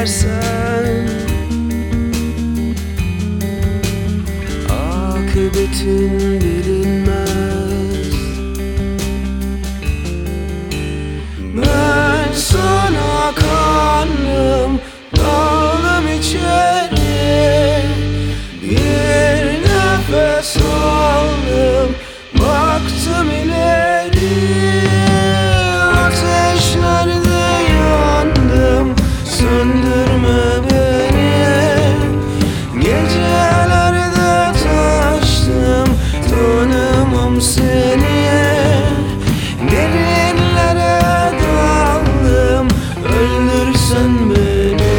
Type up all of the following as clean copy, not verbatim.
gidersen akıbetin bilinmez. Ben sana kandım, daldım içeri, bir nefes aldım, baktım ileri. Ateşlerde yandım, söndürme beni. Gecelerde taştım, tanımam seni. Derinlere daldım, öldürsen beni.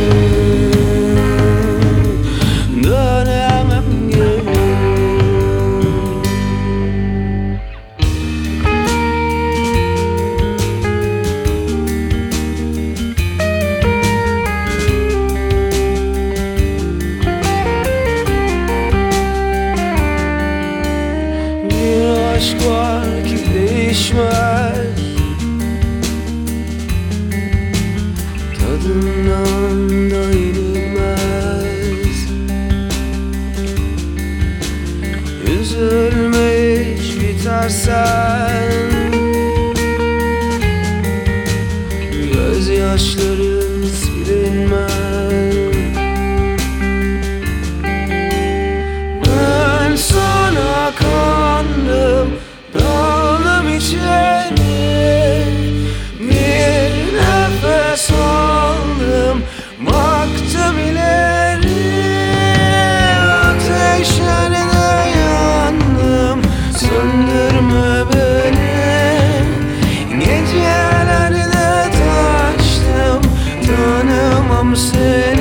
Dönemem geri. Bir aşk var ki değişmez, tadından da inilmez. Üzülme hiç bitersen, gözyaşların silinmez. Ben sana kandım, daldım içeri, bir nefes aldım, baktım ileri. Ateşlerde yandım, söndürme beni. Gecelerde taştım, tanımam seni.